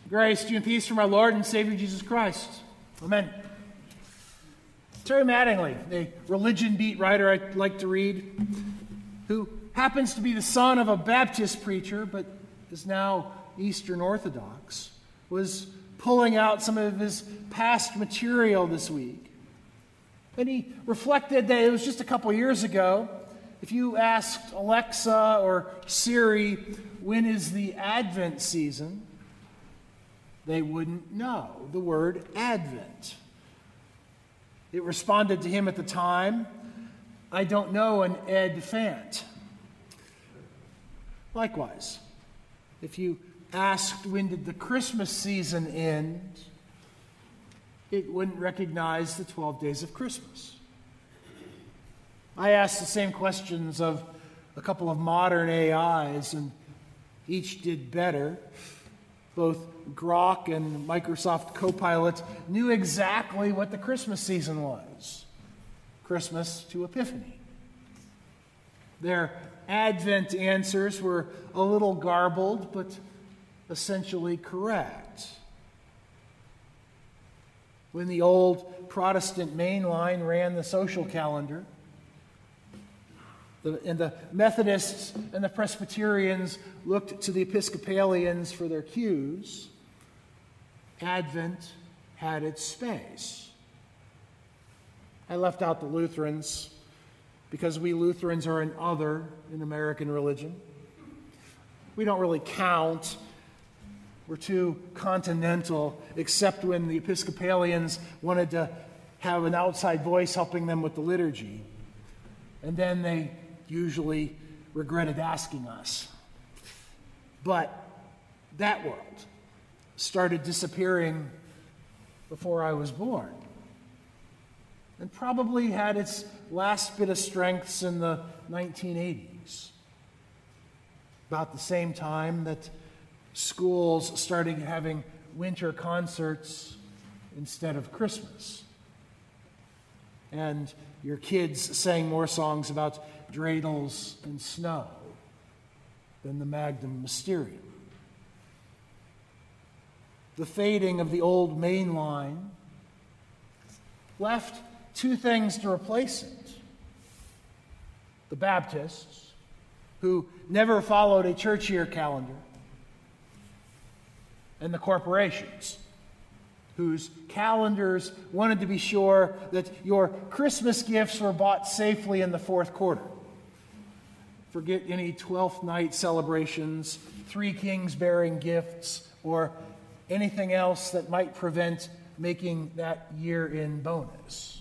Grace to you and peace from our Lord and Savior Jesus Christ. Amen. Terry Mattingly, a religion beat writer I like to read, who happens to be the son of a Baptist preacher but is now Eastern Orthodox, was pulling out some of his past material this week. And he reflected that it was just a couple years ago. If you asked Alexa or Siri, when is the Advent season, they wouldn't know the word Advent. It responded to him at the time, I don't know an Ed Fant. Likewise, if you asked when did the Christmas season end, it wouldn't recognize the 12 days of Christmas. I asked the same questions of a couple of modern AIs, and each did better. Both Grok and Microsoft Copilot knew exactly what the Christmas season was. Christmas to Epiphany. Their Advent answers were a little garbled, but essentially correct. When the old Protestant main line ran the social calendar, and the Methodists and the Presbyterians looked to the Episcopalians for their cues, Advent had its space. I left out the Lutherans because we Lutherans are an other in American religion. We don't really count. We're too continental, except when the Episcopalians wanted to have an outside voice helping them with the liturgy. And then they usually regretted asking us. But that world started disappearing before I was born, and probably had its last bit of strengths in the 1980s, about the same time that schools started having winter concerts instead of Christmas, and your kids sang more songs about dreidels and snow than the Magnum Mysterium. The fading of the old main line left two things to replace it. The Baptists, who never followed a church year calendar, and the corporations, whose calendars wanted to be sure that your Christmas gifts were bought safely in the fourth quarter. Forget any 12th night celebrations, Three Kings bearing gifts, or anything else that might prevent making that year-end bonus.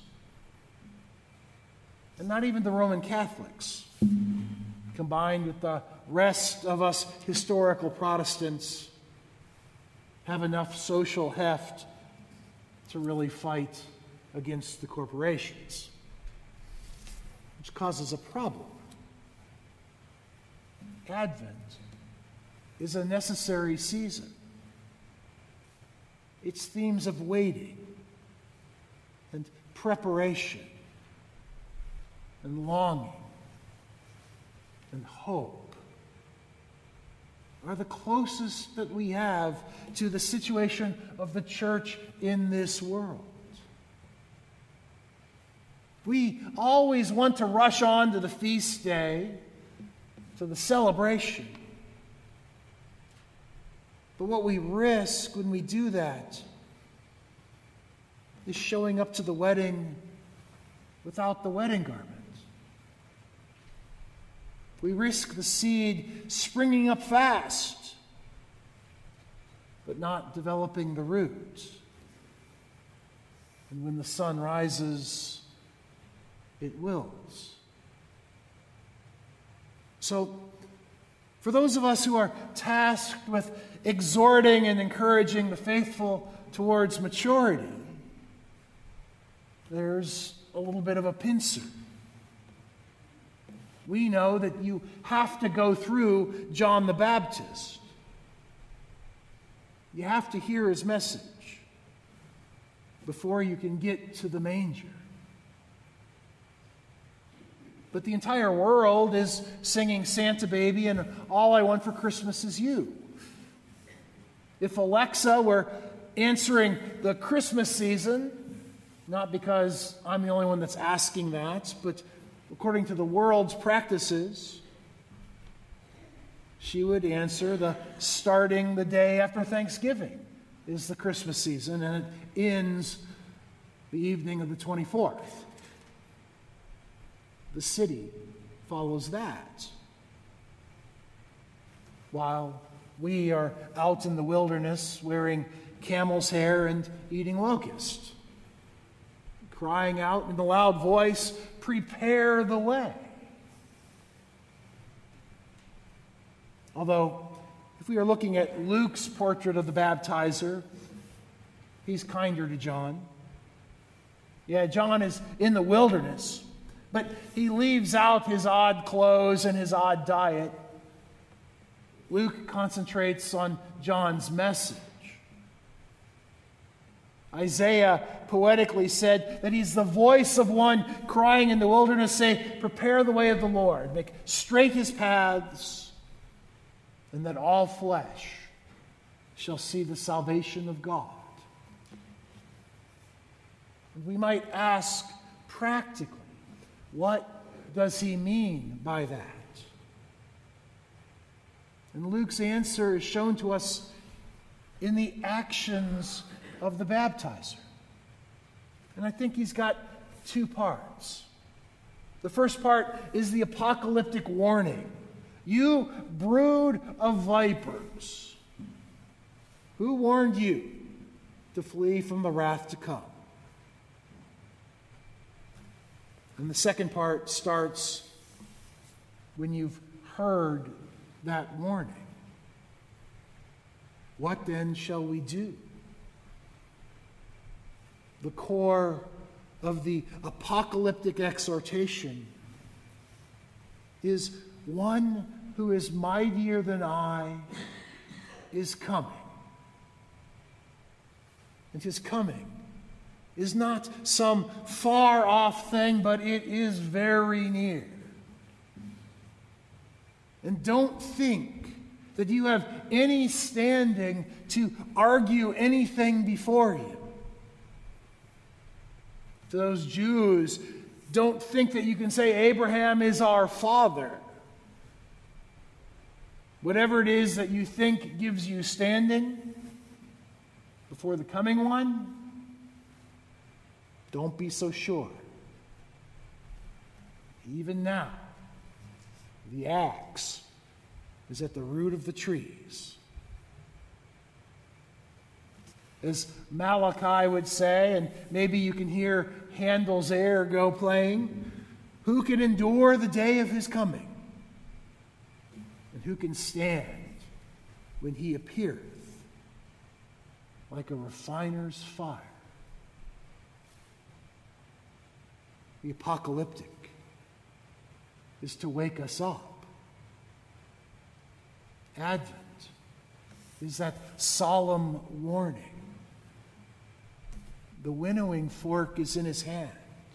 And not even the Roman Catholics, combined with the rest of us historical Protestants, have enough social heft to really fight against the corporations, which causes a problem. Advent is a necessary season. Its themes of waiting and preparation and longing and hope are the closest that we have to the situation of the church in this world. We always want to rush on to the feast day, to the celebration. But what we risk when we do that is showing up to the wedding without the wedding garment. We risk the seed springing up fast, but not developing the root. And when the sun rises, it wilts. So, for those of us who are tasked with exhorting and encouraging the faithful towards maturity, there's a little bit of a pincer. We know that you have to go through John the Baptist. You have to hear his message before you can get to the manger. But the entire world is singing Santa Baby and All I Want for Christmas Is You. If Alexa were answering the Christmas season, not because I'm the only one that's asking that, but according to the world's practices, she would answer the starting the day after Thanksgiving is the Christmas season, and it ends the evening of the 24th. The city follows that. While we are out in the wilderness wearing camel's hair and eating locust, crying out in a loud voice, "Prepare the way." Although, if we are looking at Luke's portrait of the baptizer, he's kinder to John. Yeah, John is in the wilderness, but he leaves out his odd clothes and his odd diet. Luke concentrates on John's message. Isaiah poetically said that he's the voice of one crying in the wilderness, say, "Prepare the way of the Lord, make straight his paths, and that all flesh shall see the salvation of God." And we might ask practically, what does he mean by that? And Luke's answer is shown to us in the actions of the baptizer. And I think he's got two parts. The first part is the apocalyptic warning. "You brood of vipers, who warned you to flee from the wrath to come?" And the second part starts when you've heard that warning. What then shall we do? The core of the apocalyptic exhortation is one who is mightier than I is coming. And his coming is not some far off thing, but it is very near. And don't think that you have any standing to argue anything before you. To those Jews, don't think that you can say Abraham is our father. Whatever it is that you think gives you standing before the coming one, don't be so sure. Even now, the axe is at the root of the trees. As Malachi would say, and maybe you can hear Handel's air go playing, "Who can endure the day of his coming? And who can stand when he appeareth like a refiner's fire?" The apocalyptic is to wake us up. Advent is that solemn warning. The winnowing fork is in his hand.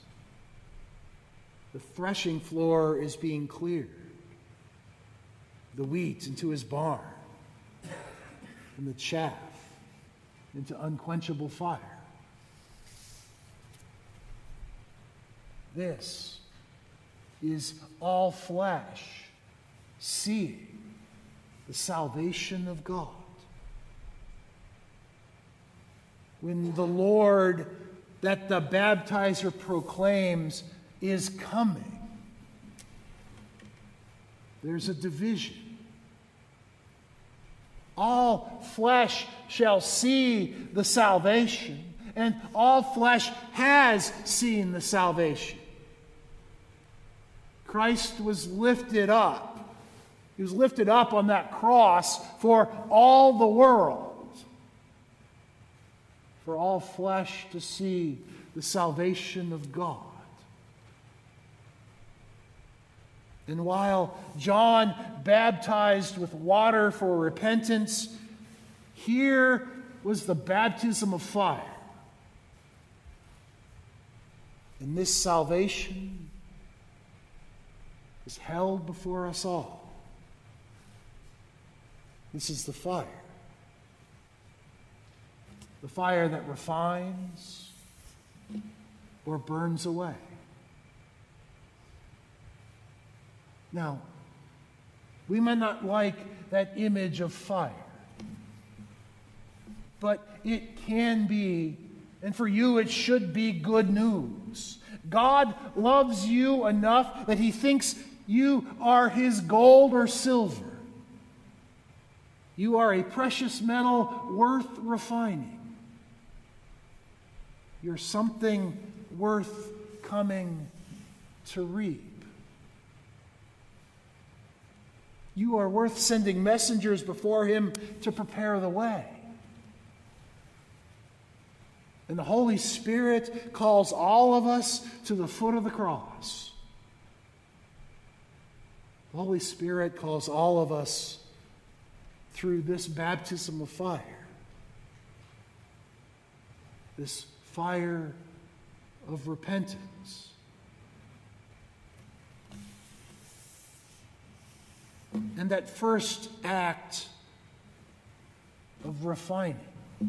The threshing floor is being cleared. The wheat into his barn, and the chaff into unquenchable fire. This is all flesh seeing the salvation of God. When the Lord that the baptizer proclaims is coming, there's a division. All flesh shall see the salvation, and all flesh has seen the salvation. Christ was lifted up. He was lifted up on that cross for all the world, for all flesh to see the salvation of God. And while John baptized with water for repentance, here was the baptism of fire. And this salvation is held before us all. This is the fire the fire that refines or burns away. Now, we might not like that image of fire, but it can be, and for you it should be, good news. God loves you enough that He thinks you are His gold or silver. You are a precious metal worth refining. You're something worth coming to reap. You are worth sending messengers before Him to prepare the way. And the Holy Spirit calls all of us to the foot of the cross. The Holy Spirit calls all of us through this baptism of fire. This fire of repentance. And that first act of refining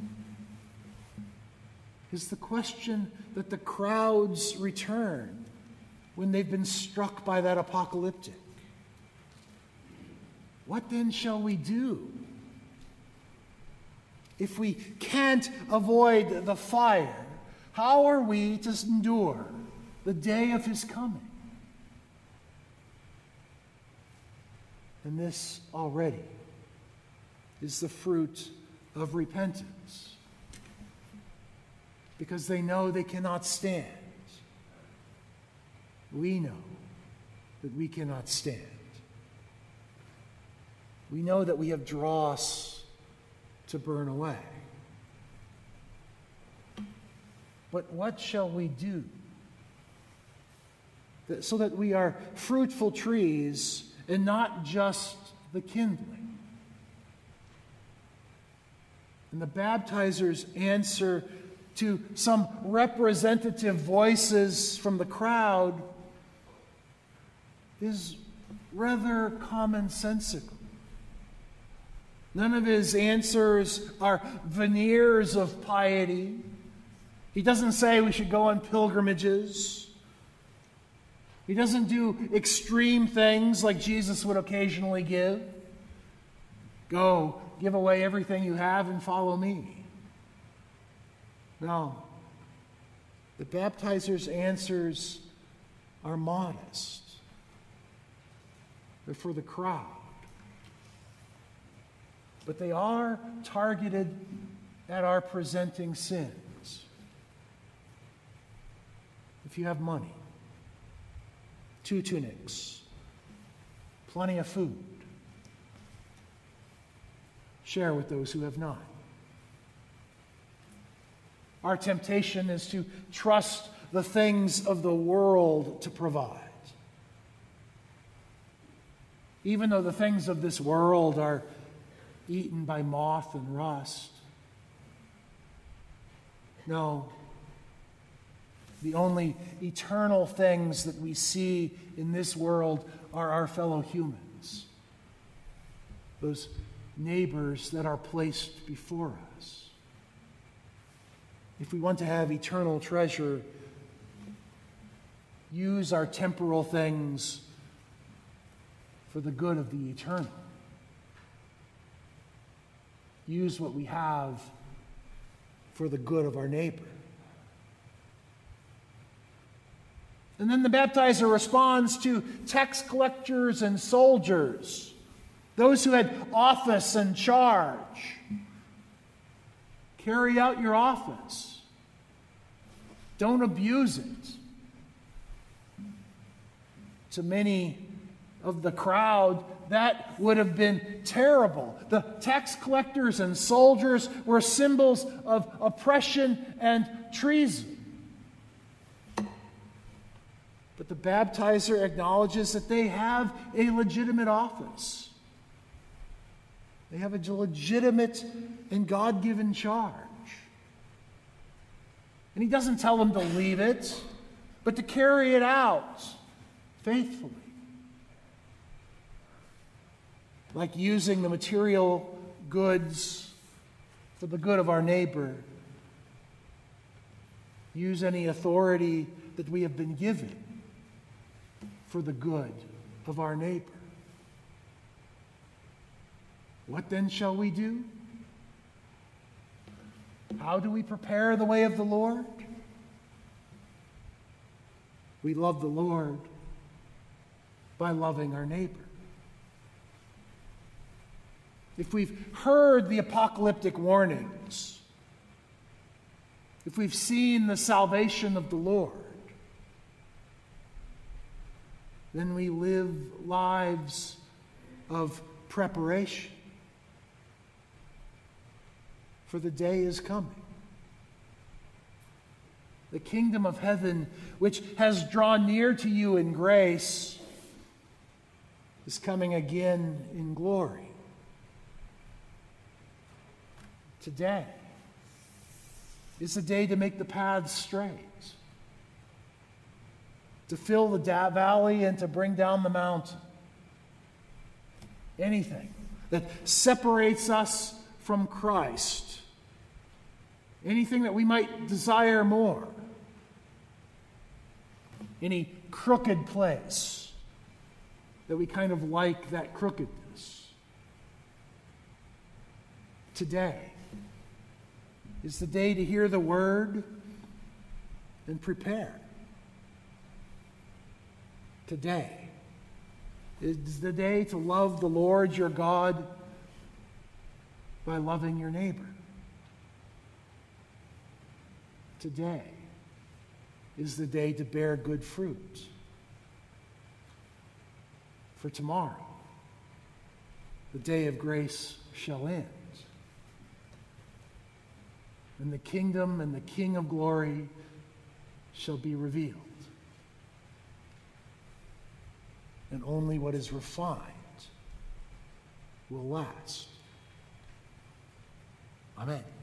is the question that the crowds return when they've been struck by that apocalyptic. What then shall we do? If we can't avoid the fire, how are we to endure the day of His coming? And this already is the fruit of repentance, because they know they cannot stand. We know that we cannot stand. We know that we have dross to burn away. But what shall we do so that we are fruitful trees and not just the kindling? And the baptizers answer to some representative voices from the crowd is rather commonsensical. None of his answers are veneers of piety. He doesn't say we should go on pilgrimages. He doesn't do extreme things like Jesus would occasionally give. Go, give away everything you have and follow me. No. The baptizer's answers are modest. They're for the crowd. But they are targeted at our presenting sins. If you have money, 2 tunics, plenty of food, share with those who have not. Our temptation is to trust the things of the world to provide. Even though the things of this world are eaten by moth and rust. No, the only eternal things that we see in this world are our fellow humans, those neighbors that are placed before us. If we want to have eternal treasure, use our temporal things for the good of the eternal. Use what we have for the good of our neighbor. And then the baptizer responds to tax collectors and soldiers, those who had office and charge. Carry out your office. Don't abuse it. To many of the crowd, that would have been terrible. The tax collectors and soldiers were symbols of oppression and treason. But the baptizer acknowledges that they have a legitimate office. They have a legitimate and God-given charge. And he doesn't tell them to leave it, but to carry it out faithfully. Like using the material goods for the good of our neighbor use any authority that we have been given for the good of our neighbor. What then shall we do? How do we prepare the way of the Lord? We love the Lord by loving our neighbor. If we've heard the apocalyptic warnings, if we've seen the salvation of the Lord, then we live lives of preparation. For the day is coming. The kingdom of heaven, which has drawn near to you in grace, is coming again in glory. Today is the day to make the paths straight, to fill the valley and to bring down the mountain. Anything that separates us from Christ, anything that we might desire more, any crooked place that we kind of like that crookedness. Today is the day to hear the word and prepare. Today is the day to love the Lord your God by loving your neighbor. Today is the day to bear good fruit. For tomorrow, the day of grace shall end, and the kingdom and the King of glory shall be revealed. And only what is refined will last. Amen.